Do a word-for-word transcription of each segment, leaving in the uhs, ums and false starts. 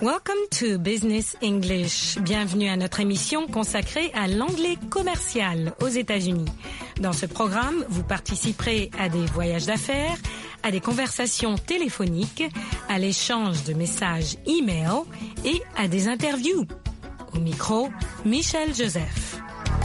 Welcome to Business English. Bienvenue à notre émission consacrée à l'anglais commercial aux États-Unis. Dans ce programme, vous participerez à des voyages d'affaires, à des conversations téléphoniques, à l'échange de messages e-mail et à des interviews. Au micro, Michel Joseph.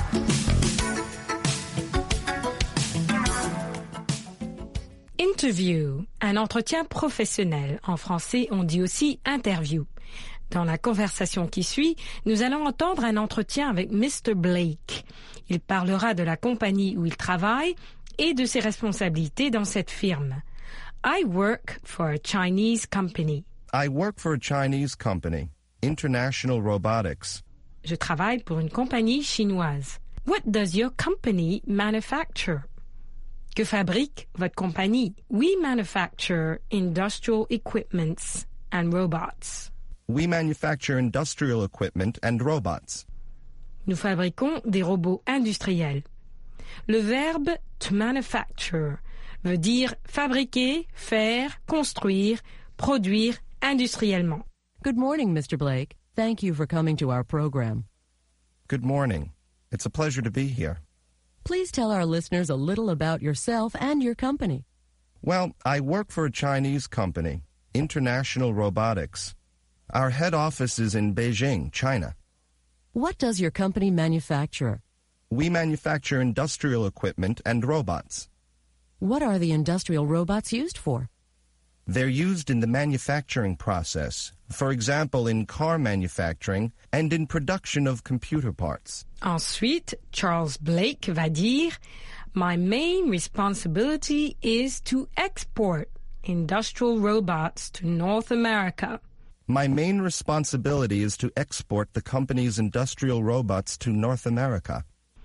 Interview, un entretien professionnel. En français, on dit aussi interview. Dans la conversation qui suit, nous allons entendre un entretien avec mister Blake. Il parlera de la compagnie où il travaille et de ses responsabilités dans cette firme. I work for a Chinese company. I work for a Chinese company, International Robotics. Je travaille pour une compagnie chinoise. What does your company manufacture? Que fabrique votre compagnie? We manufacture industrial equipments and robots. We manufacture industrial equipment and robots. Nous fabriquons des robots industriels. Le verbe to manufacture veut dire fabriquer, faire, construire, produire industriellement. Good morning, mister Blake. Thank you for coming to our program. Good morning. It's a pleasure to be here. Please tell our listeners a little about yourself and your company. Well, I work for a Chinese company, International Robotics. Our head office is in Beijing, China. What does your company manufacture? We manufacture industrial equipment and robots. What are the industrial robots used for? They're used in the manufacturing process, for example, in car manufacturing and in production of computer parts. Ensuite, Charles Blake va dire, My main responsibility is to export industrial robots to North America. My main responsibility is to export the company's industrial robots to North America.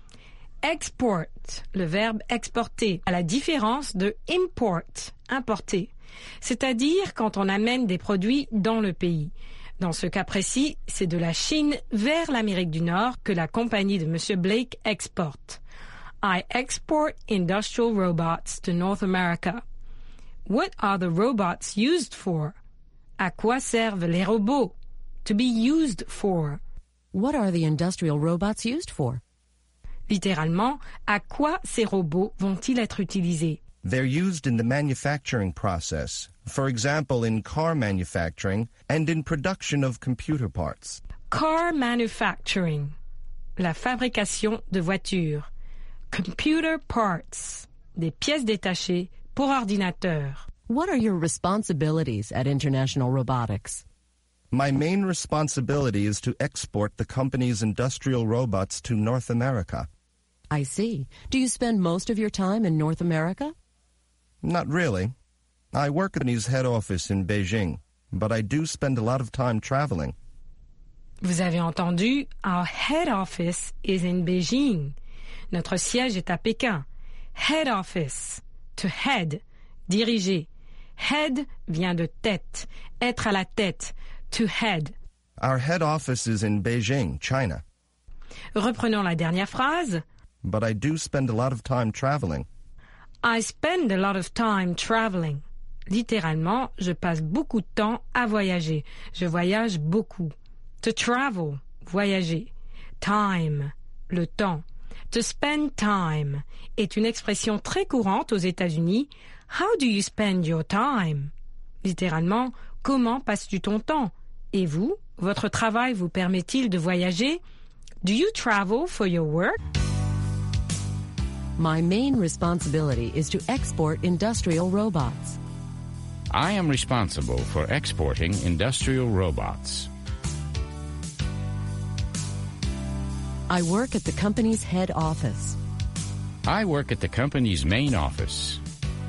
Export, le verbe exporter, à la différence de import, importer, c'est-à-dire quand on amène des produits dans le pays. Dans ce cas précis, c'est de la Chine vers l'Amérique du Nord que la compagnie de monsieur Blake exporte. I export industrial robots to North America. What are the robots used for? À quoi servent les robots? To be used for. What are the industrial robots used for? Littéralement, à quoi ces robots vont-ils être utilisés? They're used in the manufacturing process, for example, in car manufacturing and in production of computer parts. Car manufacturing, la fabrication de voitures. Computer parts, des pièces détachées pour ordinateur. What are your responsibilities at International Robotics? My main responsibility is to export the company's industrial robots to North America. I see. Do you spend most of your time in North America? Not really. I work at his head office in Beijing, but I do spend a lot of time traveling. Vous avez entendu, our head office is in Beijing. Notre siège est à Pékin. Head office, to head, diriger. Head vient de tête, être à la tête, to head. Our head office is in Beijing, China. Reprenons la dernière phrase. But I do spend a lot of time traveling. I spend a lot of time traveling. Littéralement, je passe beaucoup de temps à voyager. Je voyage beaucoup. To travel, voyager. Time, le temps. To spend time est une expression très courante aux États-Unis. How do you spend your time? Littéralement, comment passes-tu ton temps? Et vous, votre travail vous permet-il de voyager? Do you travel for your work? My main responsibility is to export industrial robots. I am responsible for exporting industrial robots. I work at the company's head office. I work at the company's main office.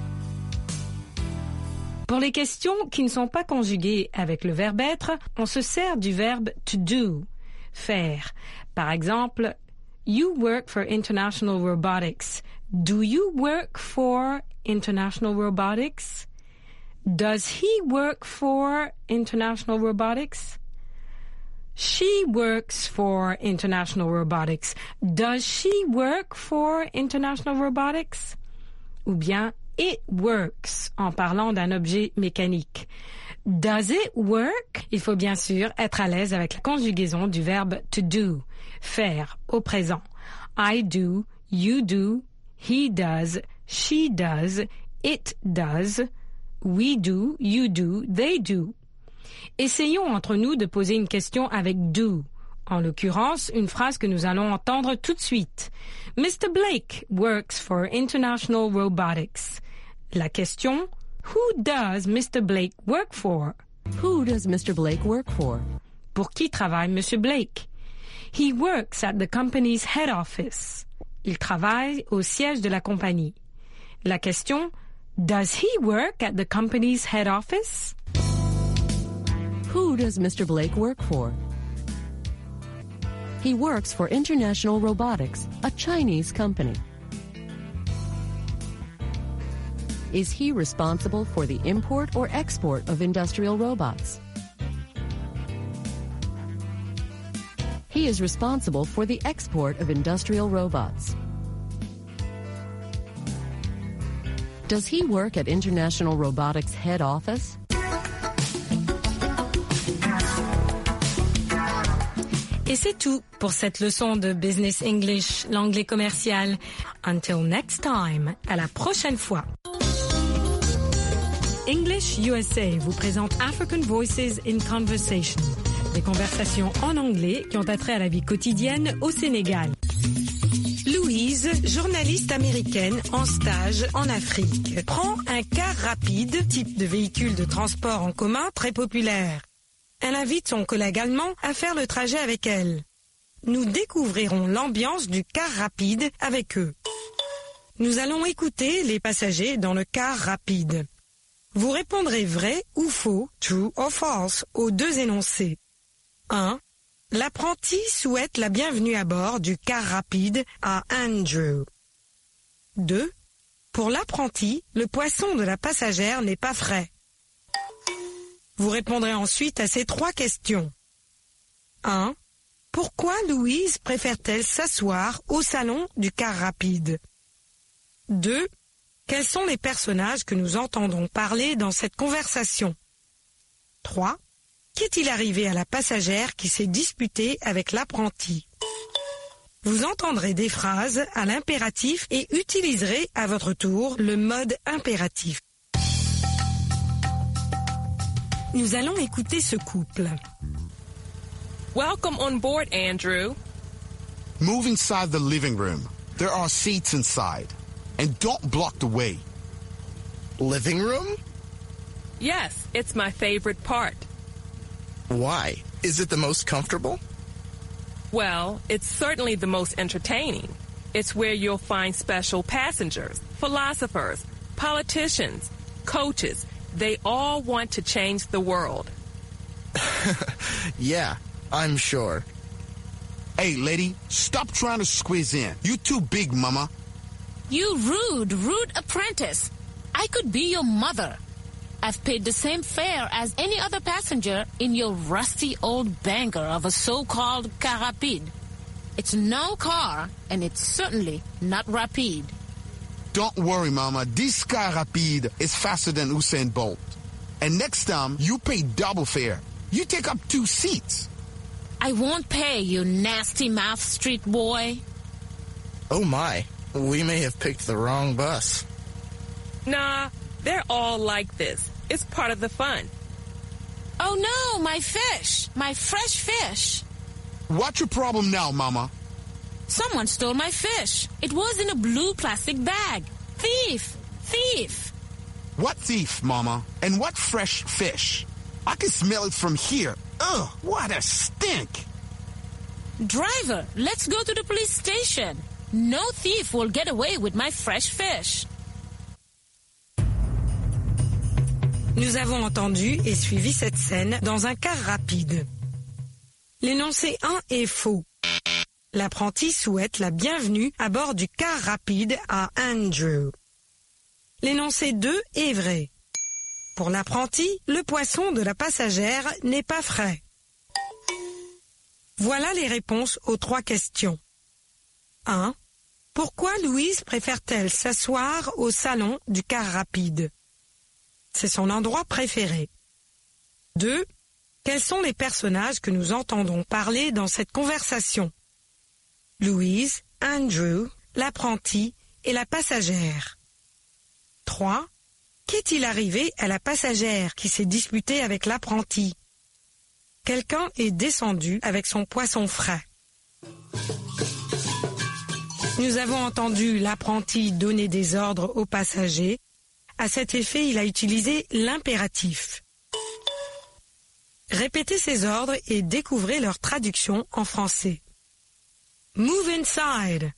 Pour les questions qui ne sont pas conjuguées avec le verbe être, on se sert du verbe to do, faire. Par exemple, you work for International Robotics. Do you work for International Robotics? Does he work for International Robotics? She works for International Robotics. Does she work for International Robotics? Ou bien it works en parlant d'un objet mécanique. Does it work? Il faut bien sûr être à l'aise avec la conjugaison du verbe to do, faire au présent. I do, you do, he does, she does, it does, we do, you do, they do. Essayons entre nous de poser une question avec do. En l'occurrence, une phrase que nous allons entendre tout de suite. Mister Blake works for International Robotics. La question, who does Mister Blake work for? Who does Mister Blake work for? Pour qui travaille Monsieur Blake? He works at the company's head office. Il travaille au siège de la compagnie. La question, does he work at the company's head office? Who does Mister Blake work for? He works for International Robotics, a Chinese company. Is he responsible for the import or export of industrial robots? He is responsible for the export of industrial robots. Does he work at International Robotics head office? Et c'est tout pour cette leçon de Business English, l'anglais commercial. Until next time, à la prochaine fois. English U S A vous présente African Voices in Conversation, des conversations en anglais qui ont attrait à la vie quotidienne au Sénégal. Louise, journaliste américaine en stage en Afrique, prend un car rapide, type de véhicule de transport en commun très populaire. Elle invite son collègue allemand à faire le trajet avec elle. Nous découvrirons l'ambiance du car rapide avec eux. Nous allons écouter les passagers dans le car rapide. Vous répondrez vrai ou faux, true or false, aux deux énoncés. un. L'apprenti souhaite la bienvenue à bord du car rapide à Andrew. deux. Pour l'apprenti, le poisson de la passagère n'est pas frais. Vous répondrez ensuite à ces trois questions. un. Pourquoi Louise préfère-t-elle s'asseoir au salon du car rapide? deux. Quels sont les personnages que nous entendons parler dans cette conversation? trois. Qu'est-il arrivé à la passagère qui s'est disputée avec l'apprenti? Vous entendrez des phrases à l'impératif et utiliserez à votre tour le mode impératif. Nous allons écouter ce couple. Welcome on board, Andrew. Move inside the living room. There are seats inside. And don't block the way. Living room? Yes, it's my favorite part. Why? Is it the most comfortable? Well, it's certainly the most entertaining. It's where you'll find special passengers, philosophers, politicians, coaches. They all want to change the world. Yeah, I'm sure. Hey, lady, stop trying to squeeze in. You too big, mama. You rude, rude apprentice. I could be your mother. I've paid the same fare as any other passenger in your rusty old banker of a so-called car rapide. It's no car, and it's certainly not rapide. Don't worry, mama. This car rapide is faster than Usain Bolt. And next time, you pay double fare. You take up two seats. I won't pay, you nasty mouth street boy. Oh my, we may have picked the wrong bus. Nah, they're all like this. It's part of the fun. Oh no, my fish, my fresh fish. What's your problem now, mama? Someone stole my fish. It was in a blue plastic bag. Thief! Thief! What thief, mama? And what fresh fish? I can smell it from here. Ugh, what a stink! Driver, let's go to the police station. No thief will get away with my fresh fish. Nous avons entendu et suivi cette scène dans un car rapide. L'énoncé un est faux. L'apprenti souhaite la bienvenue à bord du car rapide à Andrew. L'énoncé deux est vrai. Pour l'apprenti, le poisson de la passagère n'est pas frais. Voilà les réponses aux trois questions. un. Pourquoi Louise préfère-t-elle s'asseoir au salon du car rapide? C'est son endroit préféré. deux. Quels sont les personnages que nous entendons parler dans cette conversation? Louise, Andrew, l'apprenti et la passagère. trois. Qu'est-il arrivé à la passagère qui s'est disputée avec l'apprenti? Quelqu'un est descendu avec son poisson frais. Nous avons entendu l'apprenti donner des ordres aux passagers. À cet effet, il a utilisé l'impératif. Répétez ces ordres et découvrez leur traduction en français. Move inside.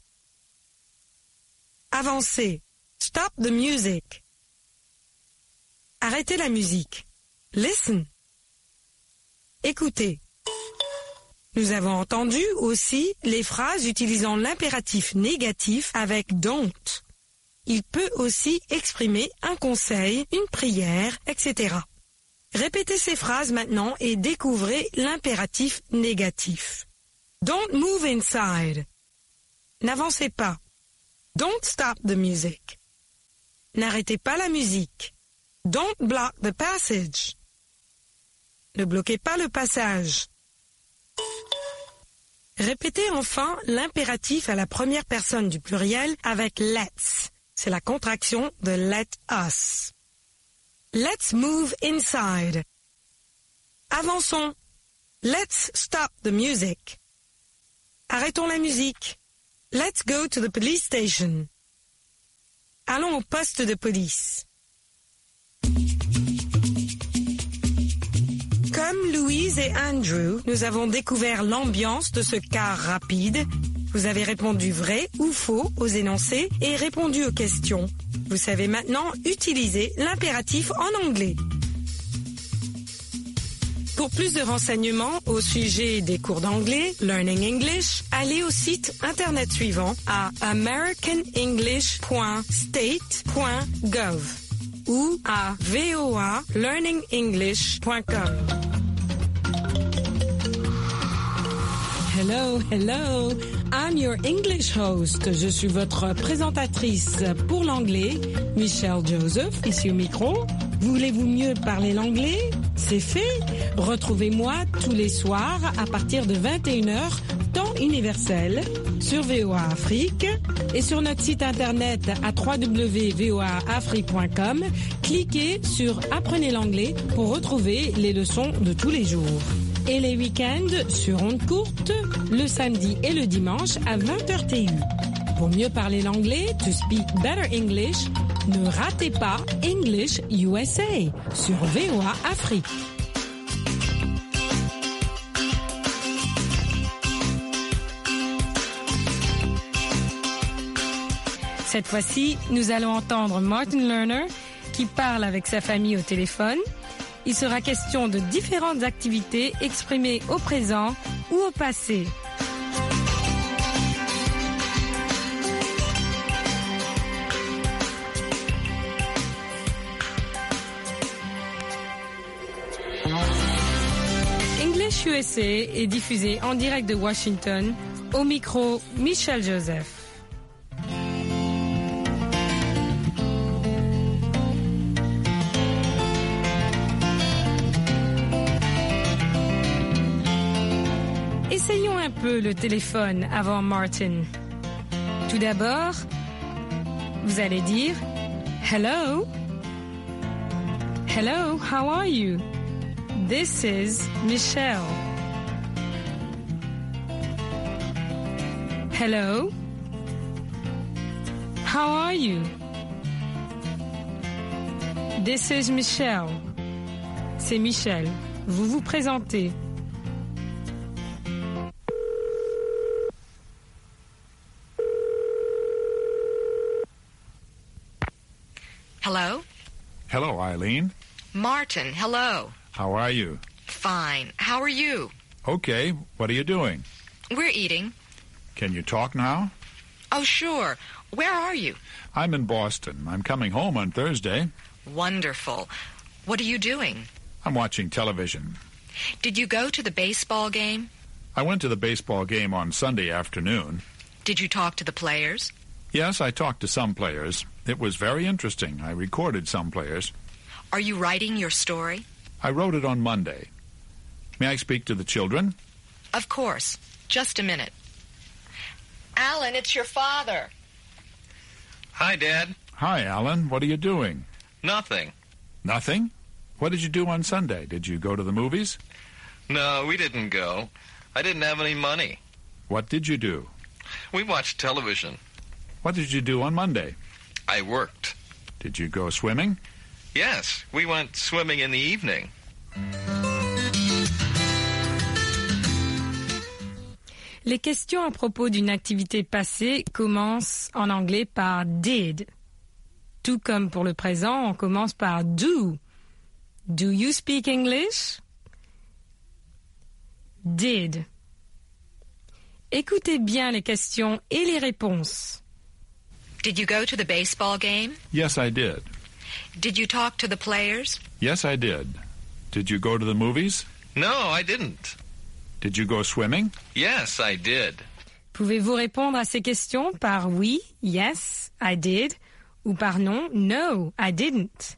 Avancez. Stop the music. Arrêtez la musique. Listen. Écoutez. Nous avons entendu aussi les phrases utilisant l'impératif négatif avec don't. Il peut aussi exprimer un conseil, une prière, et cetera. Répétez ces phrases maintenant et découvrez l'impératif négatif. Don't move inside. N'avancez pas. Don't stop the music. N'arrêtez pas la musique. Don't block the passage. Ne bloquez pas le passage. Répétez enfin l'impératif à la première personne du pluriel avec let's. C'est la contraction de let us. Let's move inside. Avançons. Let's stop the music. Arrêtons la musique. Let's go to the police station. Allons au poste de police. Comme Louise et Andrew, nous avons découvert l'ambiance de ce car rapide. Vous avez répondu vrai ou faux aux énoncés et répondu aux questions. Vous savez maintenant utiliser l'impératif en anglais. Pour plus de renseignements au sujet des cours d'anglais, Learning English, allez au site internet suivant à american english point state point gov ou à v o a learning english point com. Hello, hello. I'm your English host. Je suis votre présentatrice pour l'anglais, Michelle Joseph, ici au micro. Voulez-vous mieux parler l'anglais? C'est fait. Retrouvez-moi tous les soirs à partir de vingt et une heures, temps universel, sur V O A Afrique et sur notre site internet à w w w point v o a afrique point com. Cliquez sur Apprenez l'anglais pour retrouver les leçons de tous les jours. Et les week-ends sur ondes courtes, le samedi et le dimanche à vingt heures T U. Pour mieux parler l'anglais, to speak better English, ne ratez pas English U S A sur V O A Afrique. Cette fois-ci, nous allons entendre Martin Lerner qui parle avec sa famille au téléphone. Il sera question de différentes activités exprimées au présent ou au passé. English U S A est diffusé en direct de Washington. Au micro, Michelle Joseph. Essayons un peu le téléphone avant Martin. Tout d'abord, vous allez dire Hello. Hello, how are you? This is Michelle. Hello. How are you? This is Michelle. C'est Michel. Vous vous présentez. Hello? Hello, Eileen. Martin, hello. How are you? Fine. How are you? Okay. What are you doing? We're eating. Can you talk now? Oh, sure. Where are you? I'm in Boston. I'm coming home on Thursday. Wonderful. What are you doing? I'm watching television. Did you go to the baseball game? I went to the baseball game on Sunday afternoon. Did you talk to the players? Yes, I talked to some players. It was very interesting. I recorded some players. Are you writing your story? I wrote it on Monday. May I speak to the children? Of course. Just a minute. Alan, it's your father. Hi, Dad. Hi, Alan. What are you doing? Nothing. Nothing? What did you do on Sunday? Did you go to the movies? No, we didn't go. I didn't have any money. What did you do? We watched television. What did you do on Monday? I worked. Did you go swimming? Yes, we went swimming in the evening. Les questions à propos d'une activité passée commencent en anglais par did. Tout comme pour le présent, on commence par do. Do you speak English? Did. Écoutez bien les questions et les réponses. Did you go to the baseball game? Yes, I did. Did you talk to the players? Yes, I did. Did you go to the movies? No, I didn't. Did you go swimming? Yes, I did. Pouvez-vous répondre à ces questions par oui, yes, I did, ou par non, no, I didn't?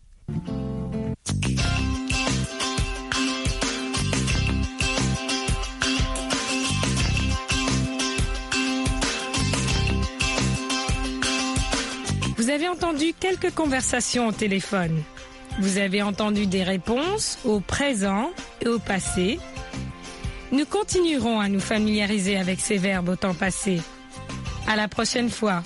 Vous avez entendu quelques conversations au téléphone. Vous avez entendu des réponses au présent et au passé. Nous continuerons à nous familiariser avec ces verbes au temps passé. À la prochaine fois.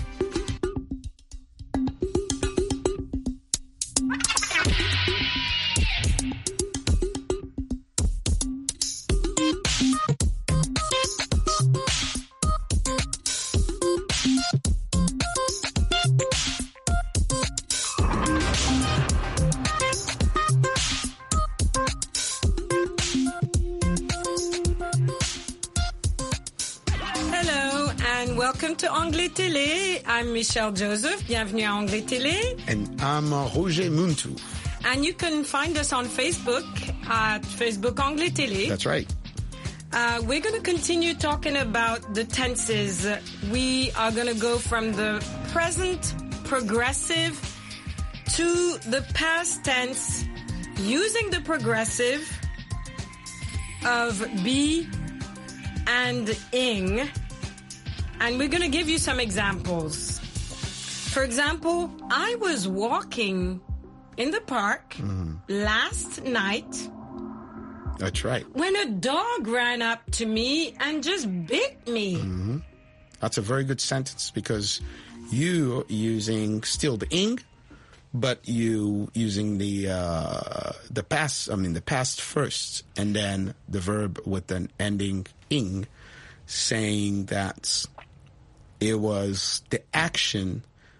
Welcome to Anglais Télé. I'm Michelle Joseph. Bienvenue à Anglais Télé. And I'm uh, Roger Muntu. And you can find us on Facebook at Facebook Anglais Télé. That's right. Uh, we're going to continue talking about the tenses. We are going to go from the present progressive to the past tense using the progressive of be and ing. And we're going to give you some examples. For example, I was walking in the park mm. last night. That's right. When a dog ran up to me and just bit me. Mm-hmm. That's a very good sentence because you using still the ing, but you using the uh, the past. I mean the past first, and then the verb with an ending ing, saying that it was the action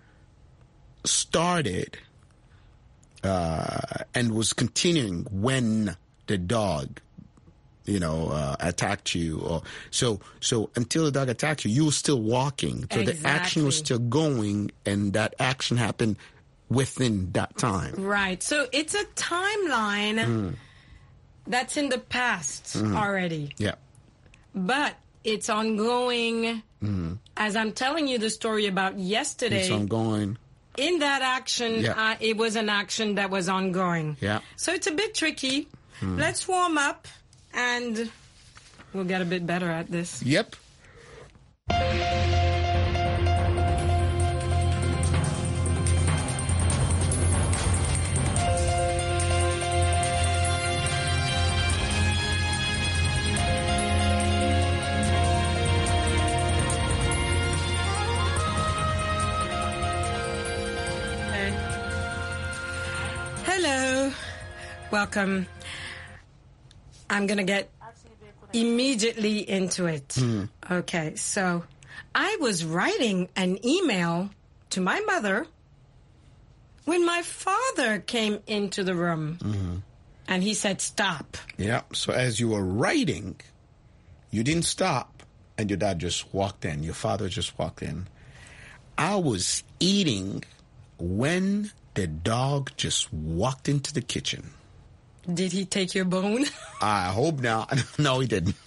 started uh, and was continuing when the dog, you know, uh, attacked you. Or so, so until the dog attacked you, you were still walking. So exactly. the action was still going, and that action happened within that time. Right. So it's a timeline mm. that's in the past mm. already. Yeah. But it's ongoing. Mm. As I'm telling you the story about yesterday. It's ongoing. In that action, yeah. uh, it was an action that was ongoing. Yeah. So it's a bit tricky. Mm. Let's warm up, and we'll get a bit better at this. Yep. Hello. Welcome. I'm going to get immediately into it. Mm. Okay, so I was writing an email to my mother when my father came into the room. Mm-hmm. And he said, stop. Yeah, so as you were writing, you didn't stop, and your dad just walked in. Your father just walked in. I was eating when the dog just walked into the kitchen. Did he take your bone? I hope not. No, he didn't.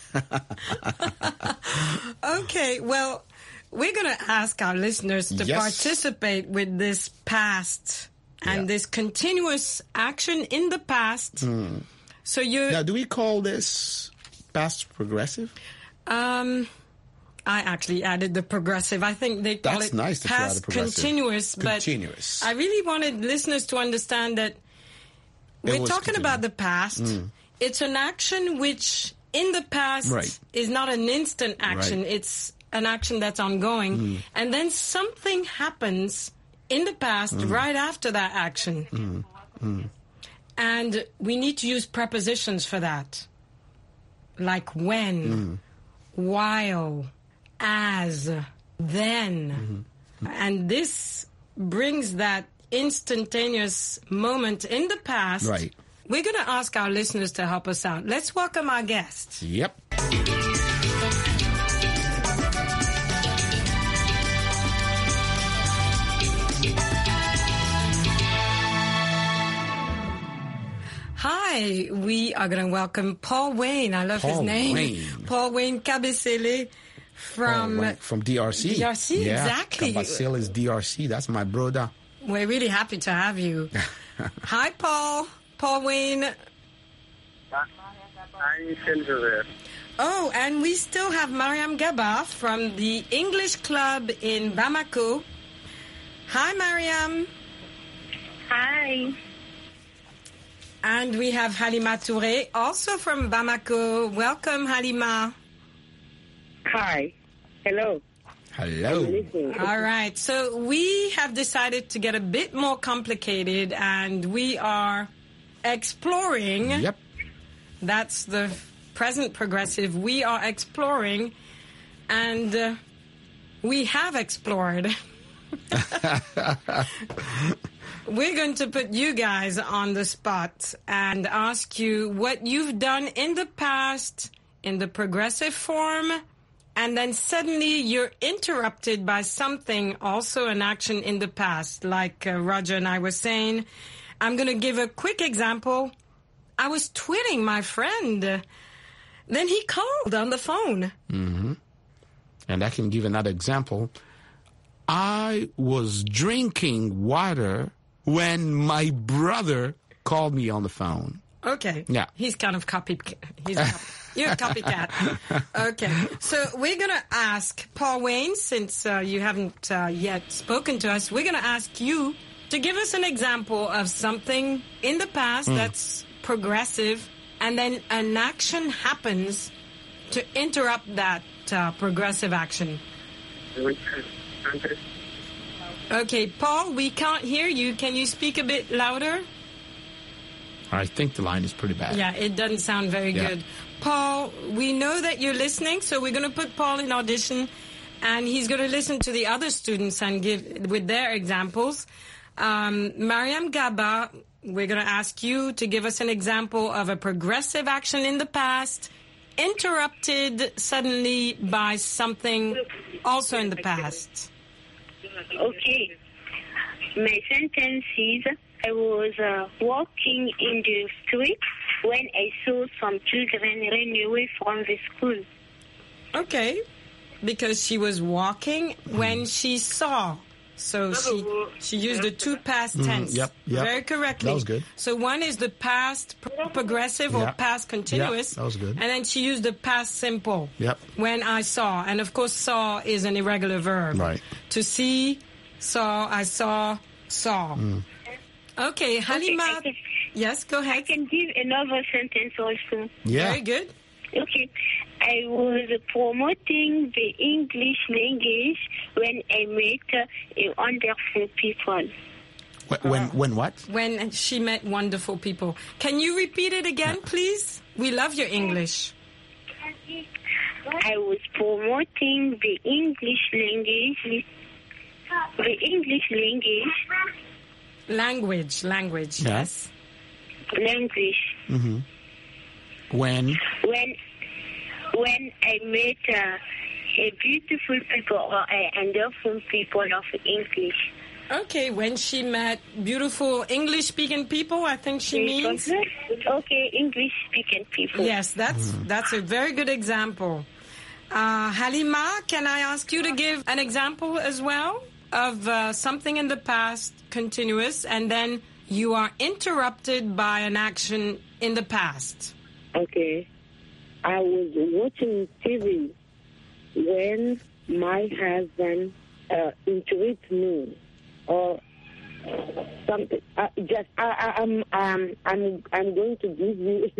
Okay, well, we're going to ask our listeners to yes. participate with this past and yeah. this continuous action in the past. Mm. So you Now, do we call this past progressive? Um, I actually added the progressive. I think they call That's it nice that you added past progressive. continuous. But Continuous. I really wanted listeners to understand that we're was talking continuous. about the past. Mm. It's an action which, in the past, Right. is not an instant action. Right. It's an action that's ongoing. Mm. And then something happens in the past Mm. right after that action. Mm. Mm. And we need to use prepositions for that. Like when, Mm. while, as, then. Mm-hmm. And this brings that instantaneous moment in the past. Right. We're going to ask our listeners to help us out. Let's welcome our guests. Yep. Hi, we are going to welcome Paul Wayne. I love his Paul name. Wayne. Paul Wayne Kabesele from Oh, right. From D R C. D R C, yeah. exactly. Kabasil is D R C. That's my brother. We're really happy to have you. Hi, Paul. Paul Wayne. I'm Silver. Oh, and we still have Mariam Gaba from the English Club in Bamako. Hi, Mariam. Hi. And we have Halima Touré, also from Bamako. Welcome, Halima. Hi. Hello. Hello. All right. So we have decided to get a bit more complicated, and we are exploring. Yep. That's the present progressive. We are exploring, and uh, we have explored. We're going to put you guys on the spot and ask you what you've done in the past in the progressive form, and then suddenly you're interrupted by something, also an action in the past, like uh, Roger and I were saying. I'm going to give a quick example. I was tweeting my friend. Then he called on the phone. Mm-hmm. And I can give another example. I was drinking water when my brother called me on the phone. Okay. Yeah. He's kind of copy. He's a copy. You're a copycat. Okay. So we're going to ask Paul Wayne, since uh, you haven't uh, yet spoken to us, we're going to ask you to give us an example of something in the past Mm. that's progressive, and then an action happens to interrupt that uh, progressive action. Okay, Paul, we can't hear you. Can you speak a bit louder? I think the line is pretty bad. Yeah, it doesn't sound very Yeah. good. Paul, we know that you're listening, so we're going to put Paul in audition, and he's going to listen to the other students and give with their examples. Um, Mariam Gaba, we're going to ask you to give us an example of a progressive action in the past, interrupted suddenly by something also in the past. Okay. My sentence is, I was uh, walking in the street when I saw some children run away from the school. Okay, because she was walking when she saw. So she she used the two past Mhm, tense. yep, yep. Very correctly. That was good. So one is the past pro- progressive or Yeah. past continuous. Yeah, that was good. And then she used the past simple. Yep. When I saw. And of course, saw is an irregular verb. Right. To see, saw, I saw, saw. Mm. Okay, Halima. Okay, I can, yes, go ahead. I can give another sentence also. Yeah. Very good. Okay. I was promoting the English language when I met uh, wonderful people. When, when, when what? When she met wonderful people. Can you repeat it again, please? We love your English. I was promoting the English language. The English language. Language, language, Yeah. yes. Language. Mm-hmm. When? When when I met uh, a beautiful people or a wonderful people of English. Okay, when she met beautiful English-speaking people, I think she means. Okay, English-speaking people. Yes, that's that's a very good example. Uh, Halima, can I ask you to give an example as well of uh, something in the past, continuous, and then you are interrupted by an action in the past. Okay. I was watching T V when my husband uh, interrupted me, or something. Uh, just I, I, I'm um, I'm I'm going to give you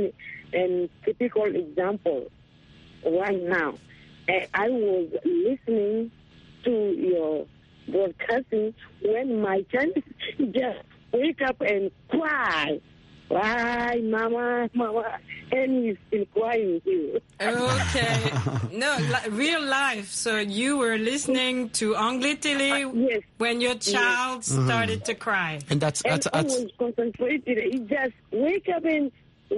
a typical example right now. Uh, I was listening to your broadcasting when my child just wake up and cry. Why, mama, mama, and he's still crying too. Okay. No, li- real life. So you were listening to Anglais Télé uh, yes. when your child yes. started mm-hmm. to cry. And that's... that's, and that's I was concentrated. He just wake up and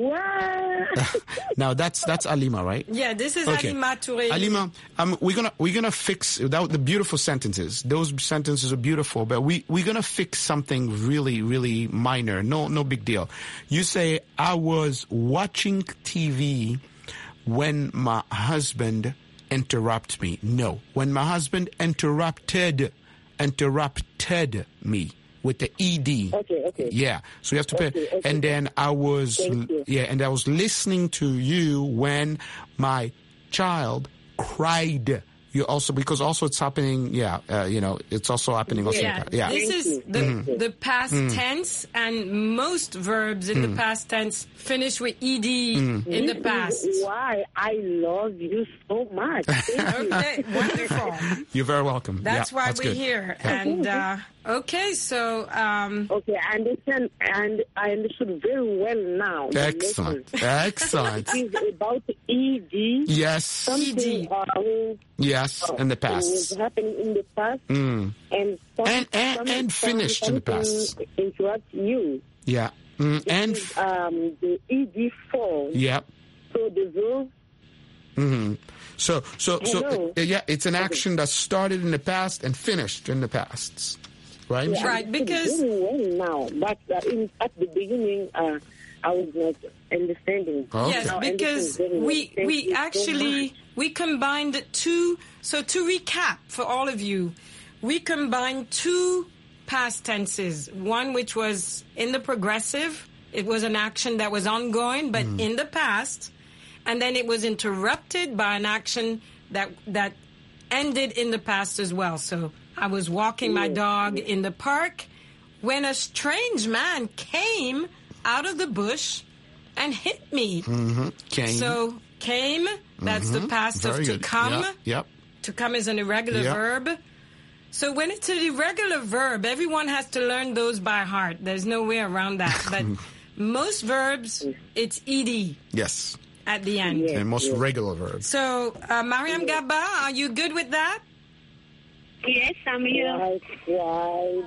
wow. Now that's that's Alima, right? Yeah, this is okay. Alima Touré. Alima, um, we're gonna we're gonna fix that, the beautiful sentences. Those sentences are beautiful, but we we're gonna fix something really really minor. No no big deal. You say, I was watching T V when my husband interrupted me. No, when my husband interrupted interrupted me. With the E D. Okay, okay. Yeah. So you have to pay. Okay, okay. And then I was, yeah, and I was listening to you when my child cried. You also, because also it's happening, yeah, uh, you know, it's also happening also. Yeah, yeah. This is the, mm-hmm. the past mm. tense, and most verbs in mm. the past tense finish with ed mm. in the past. This is why I love you so much. Okay, wonderful. You're very welcome. That's yeah, why that's we're good. here. Yeah. And uh, okay, so um, okay, I understand, and I understood very well now. Excellent, excellent. It is about E D. Yes. Something, uh, yes, in the past. It was happening in the past, mm. and some, and and, some, and finished in the past. Interrupt you. Yeah, mm. and is, um, the E D form. Yeah. So the verb. Mm-hmm. So, so, so, uh, yeah, it's an action that started in the past and finished in the past, right? Yeah, right, because well now, but uh, in, at the beginning, uh, I was not understanding. Okay. Yes, because we we actually so we combined two. So to recap for all of you, we combined two past tenses. One which was in the progressive. It was an action that was ongoing, but mm. in the past. And then it was interrupted by an action that that ended in the past as well. So I was walking my dog in the park when a strange man came out of the bush and hit me. Mm-hmm. Came. So came, that's mm-hmm. the past Very of to good. come. Yep. yep. To come is an irregular yep. verb. So when it's an irregular verb, everyone has to learn those by heart. There's no way around that. But most verbs, it's ed. Yes. At the end. And most yes. regular verbs. So, uh, Mariam Gaba, are you good with that? Yes, I'm here. Right, right.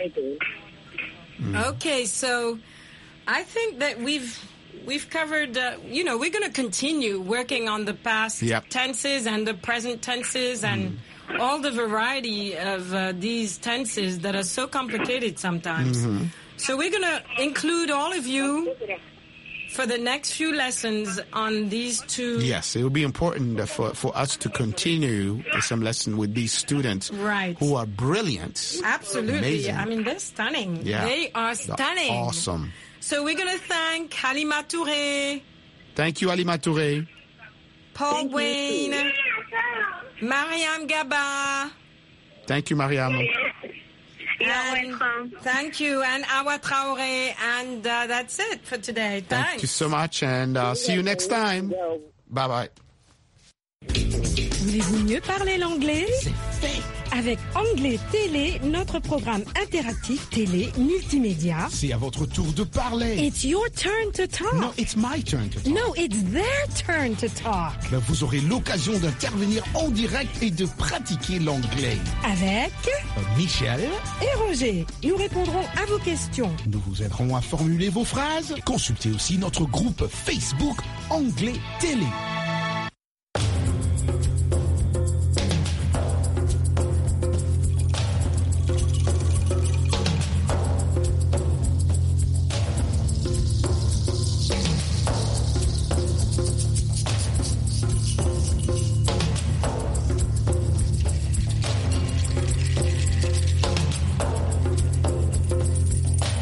Mm. Okay, so I think that we've we've covered, uh, you know, we're going to continue working on the past yep. tenses and the present tenses and mm. all the variety of uh, these tenses that are so complicated sometimes. Mm-hmm. So we're going to include all of you for the next few lessons on these two. Yes, it will be important for, for us to continue some lesson with these students right. who are brilliant. Absolutely. Amazing. I mean, they're stunning. Yeah. They are stunning. They're awesome. So we're going to thank Halima Touré. Thank you, Halima Touré. Paul thank Wayne. You. Mariam Gaba. Thank you, Mariam. You're and welcome. Thank you, and Awa Traoré, and uh, that's it for today. Thanks. Thank you so much, and uh, see you next time. Bye bye. Voulez-vous mieux parler l'anglais? C'est fait. Avec Anglais Télé, notre programme interactif télé multimédia. C'est à votre tour de parler. It's your turn to talk. No, it's my turn to talk. No, it's their turn to talk. Ben, vous aurez l'occasion d'intervenir en direct et de pratiquer l'anglais. Avec Michel et Roger. Nous répondrons à vos questions. Nous vous aiderons à formuler vos phrases. Consultez aussi notre groupe Facebook Anglais Télé.